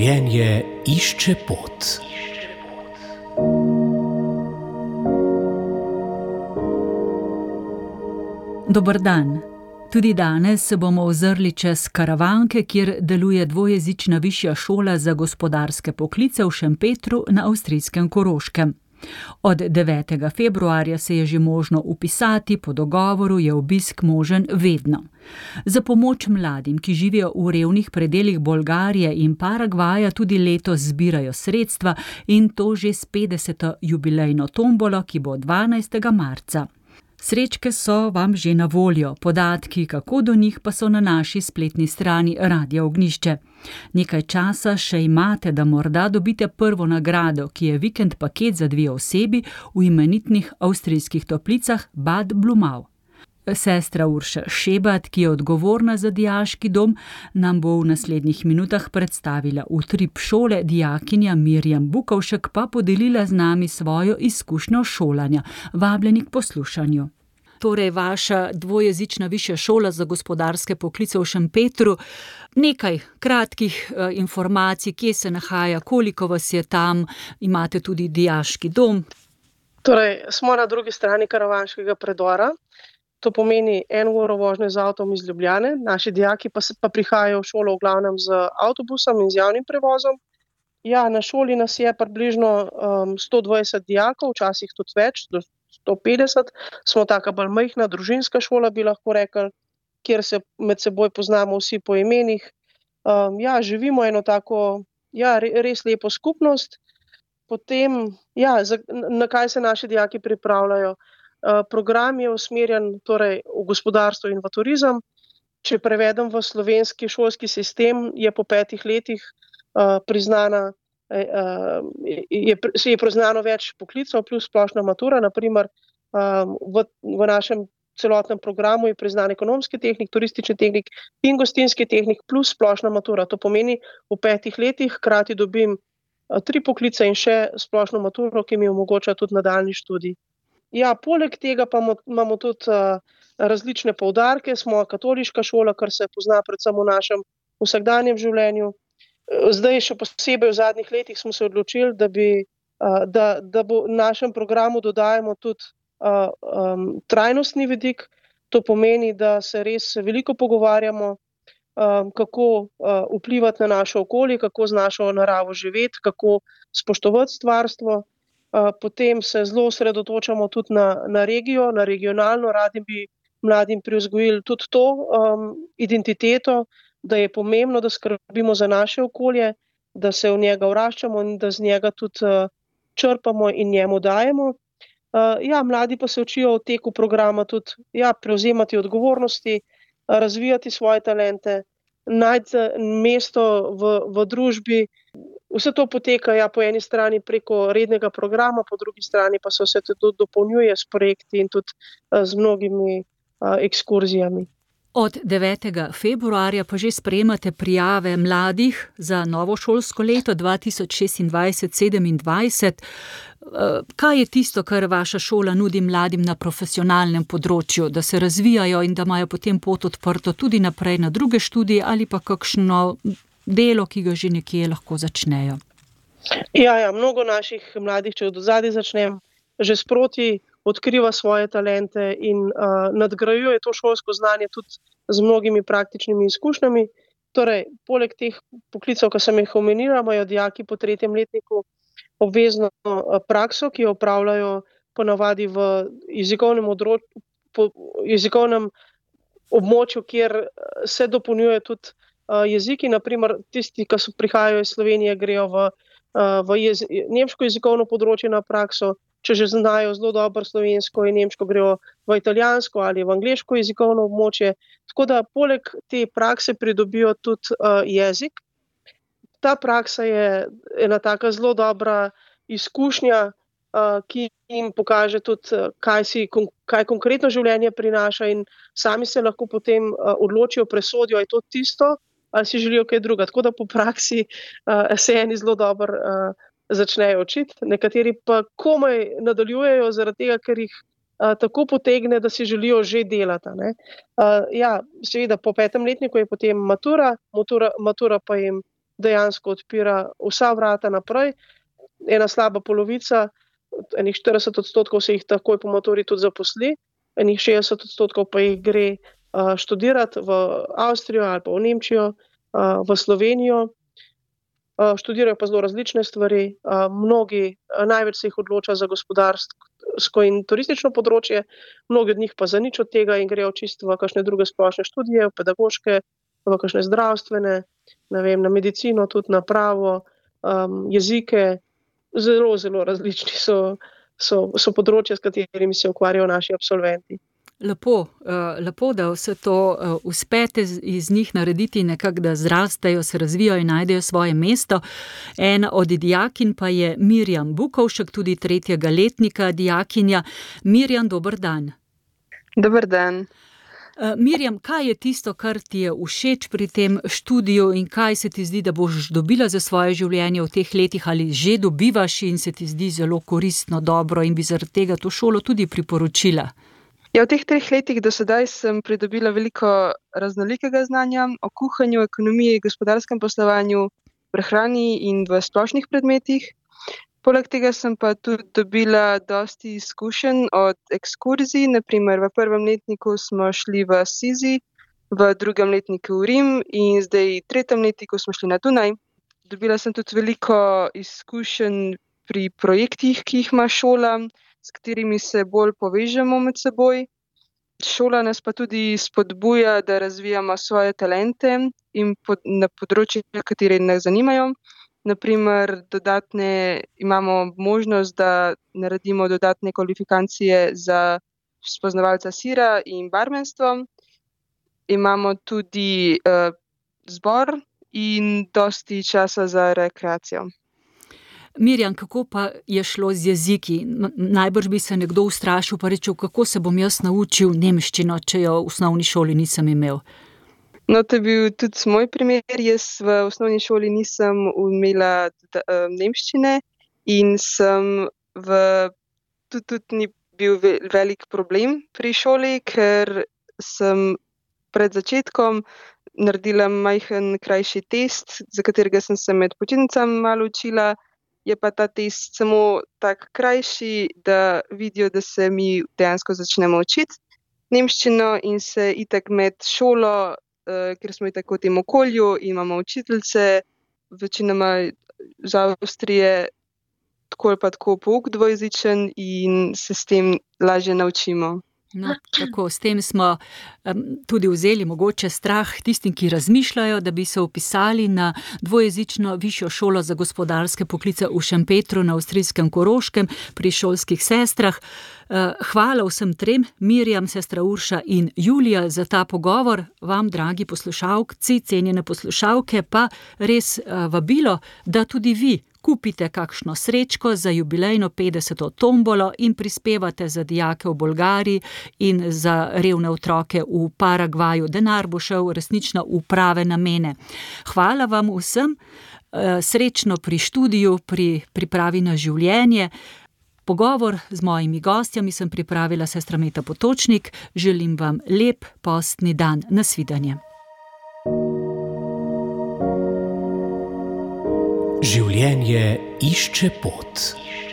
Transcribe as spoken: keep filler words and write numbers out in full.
Življenje išče pot. Dober dan. Tudi danes se bomo ozrli čez Karavanke, kjer deluje dvojezična višja šola za gospodarske poklice v Šempetru na avstrijskem Koroškem. Od devetega februarja se je že možno vpisati, po dogovoru je obisk možen vedno. Za pomoč mladim, ki živijo v revnih predelih Bolgarije in Paragvaja, tudi letos zbirajo sredstva in to že s petdeseto jubilejno tombolo, ki bo dvanajstega marca. Srečke so vam že na voljo, podatki, kako do njih, pa so na naši spletni strani Radia Ognjišče. Nekaj časa še imate, da morda dobite prvo nagrado, ki je vikend paket za dve osebi v imenitnih avstrijskih toplicah Bad Blumau. Sestra Urša Šebat, ki je odgovorna za dijaški dom, nam bo v naslednjih minutah predstavila utrip šole, dijakinja Mirjam Bukovšek pa podelila z nami svojo izkušnjo šolanja. Vabljeni k poslušanju. Torej, vaša dvojezična višja šola za gospodarske poklice v Šempetru. Nekaj kratkih eh, informacij, kje se nahaja, koliko vas je tam, imate tudi dijaški dom. Torej, smo na drugi strani Karavanškega predora. To pomeni eno uro vožnje z avtom iz Ljubljane. Naši dijaki pa, se, pa prihajajo v šolo v glavnem z avtobusom in z javnim prevozom. Ja, na šoli nas je približno um, sto dvajset dijakov, včasih tudi več, do sto petdeset. Smo taka bolj majhna družinska šola, bi lahko rekli, kjer se med seboj poznamo vsi po imenih. Um, ja, živimo eno tako, ja, res lepo skupnost. Potem, ja, za, na kaj se naši dijaki pripravljajo? Uh, program je usmerjen torej, v gospodarstvo in v turizem. Če prevedem v slovenski šolski sistem, je po petih letih uh, priznana, uh, je, je priznano več poklicev plus splošna matura. Naprimer, um, v, v našem celotnem programu je priznan ekonomski tehnik, turistični tehnik in gostinski tehnik plus splošna matura. To pomeni, v petih letih hkrati dobim uh, tri poklice in še splošno maturo, ki mi omogoča tudi nadaljnji študij. Ja, poleg tega pa imamo tudi uh, različne poudarke. Smo katoliška šola, kar se pozna predvsem v našem vsakdanjem življenju. Zdaj še posebej v zadnjih letih smo se odločili, da bi uh, da, da bo v našem programu dodajamo tudi uh, um, trajnostni vidik. To pomeni, da se res veliko pogovarjamo, um, kako uh, vplivati na naše okolje, kako z našo naravo živeti, kako spoštovati stvarstvo. Potem se zelo osredotočamo tudi na, na regijo, na regionalno. Radi bi mladim privzgojili tudi to um, identiteto, da je pomembno, da skrbimo za naše okolje, da se v njega vraščamo in da z njega tudi uh, črpamo in njemu dajemo. Uh, ja, mladi pa se učijo v teku programa tudi ja, prevzemati odgovornosti, razvijati svoje talente, najti mesto v, v družbi. Vse to poteka ja, po eni strani preko rednega programa, po drugi strani pa se vse to dopolnjuje s projekti in tudi uh, z mnogimi uh, ekskurzijami. Od devetega februarja pa že sprejemate prijave mladih za novo šolsko leto dva tisoč šestindvajset sedemindvajset. Kaj je tisto, kar vaša šola nudi mladim na profesionalnem področju, da se razvijajo in da imajo potem pot odprto tudi naprej na druge študije ali pa kakšno delo, ki ga že nekje lahko začnejo? Ja, ja, mnogo naših mladih, če od zadaj začnem, že sproti odkriva svoje talente in uh, nadgrajuje to šolsko znanje tudi z mnogimi praktičnimi izkušnjami. Torej, poleg teh poklicev, ki sem jih omenila, imajo dijaki po tretjem letniku obvezno prakso, ki jo opravljajo ponavadi v jezikovnem, odroč, po, jezikovnem območju, kjer se dopolnjuje tudi uh, jeziki. Naprimer, tisti, ki so prihajajo iz Slovenije, grejo v, uh, v jez, nemško jezikovno področje na prakso. Če že znajo zelo dobro slovensko in nemško, grejo v italijansko ali v angleško jezikovno območje. Tako da poleg te prakse pridobijo tudi uh, jezik. Ta praksa je ena taka zelo dobra izkušnja, uh, ki jim pokaže tudi, kaj, si, kaj konkretno življenje prinaša in sami se lahko potem uh, odločijo, presodijo, je to tisto ali si želijo kaj druga. Tako da po praksi uh, se eni zelo dobro uh, začnejo učiti, nekateri pa komaj nadaljujejo zaradi tega, ker jih a, tako potegne, da si želijo že delati. Ne. A, ja, seveda po petem letniku je potem matura, matura, matura pa jim dejansko odpira vsa vrata naprej. Ena slaba polovica, enih štirideset odstotkov se jih takoj po maturi tudi zaposli, enih šestdeset odstotkov pa jih gre uh, študirati v Avstrijo ali pa v Nemčijo, uh, v Slovenijo. Uh, študirajo pa zelo različne stvari, uh, mnogi, uh, največ se jih odloča za gospodarsko in turistično področje, mnogi od njih pa za nič od tega in grejo čisto v kakšne druge splošne študije, v pedagoške, v kakšne zdravstvene, ne vem, na medicino, tudi na pravo, um, jezike. Zelo, zelo različni so, so, so področja, s katerimi se ukvarjajo naši absolventi. Lepo, uh, lepo, da vse to uh, uspete z, iz njih narediti nekako, da zrastejo, se razvijajo in najdejo svoje mesto. Ena od dijakinj pa je Mirjam Bukovšek, tudi tretjega letnika dijakinja. Mirjam, dober dan. Dober dan. Uh, Mirjam, kaj je tisto, kar ti je všeč pri tem študiju in kaj se ti zdi, da boš dobila za svoje življenje v teh letih ali že dobivaš in se ti zdi zelo koristno, dobro in bi zaradi tega to šolo tudi priporočila? Ja, v teh treh letih do sedaj sem pridobila veliko raznolikega znanja o kuhanju, ekonomiji, gospodarskem poslovanju, prehrani in v splošnih predmetih. Poleg tega sem pa tudi dobila dosti izkušenj od ekskurzij, naprimer v prvem letniku smo šli v Sizi, v drugem letniku v Rim in zdaj v tretjem letniku smo šli na Dunaj. Dobila sem tudi veliko izkušenj pri projektih, ki jih ima šola, s katerimi se bolj povežemo med seboj. Šola nas pa tudi spodbuja, da razvijamo svoje talente in pod, na področjih, katere nas zanimajo. Naprimer, dodatne, imamo možnost, da naredimo dodatne kvalifikacije za spoznavalca sira in barmenstvo. Imamo tudi uh, zbor in dosti časa za rekreacijo. Mirjam, kako pa je šlo z jeziki? Najbrž bi se nekdo ustrašil pa rečel, kako se bom jaz naučil nemščino, če jo v osnovni šoli nisem imel. No, to je bil tudi moj primer. Jaz v osnovni šoli nisem imela uh, nemščine in sem v, tudi, tudi ni bil velik problem pri šoli, ker sem pred začetkom naredila majhen krajši test, za katerega sem se med počitnicami malo učila. Je pa ta test samo tak krajši, da vidijo, da se mi dejansko začnemo učiti nemščino in se itak med šolo, ker smo itak v tem okolju in imamo učiteljice, večinoma iz Avstrije, tako ali pa tako pouk dvojezičen in se s tem lažje naučimo. No, tako, s tem smo um, tudi vzeli mogoče strah tistim, ki razmišljajo, da bi se vpisali na dvojezično višjo šolo za gospodarske poklice v Šempetru na avstrijskem Koroškem pri šolskih sestrah. Uh, hvala vsem trem, Mirjam, sestra Urša in Julija, za ta pogovor. Vam, dragi poslušalci, cenjene poslušalke, pa res uh, vabilo, da tudi vi kupite kakšno srečko za jubilejno petdeseto tombolo in prispevate za dijake v Bolgariji in za revne otroke v Paragvaju. Denar bo šel resnično v prave namene. Hvala vam vsem, srečno pri študiju, pri pripravi na življenje. Pogovor z mojimi gostjami sem pripravila sestra Meta Potočnik. Želim vam lep postni dan. Nasvidenje. Življenje išče pot.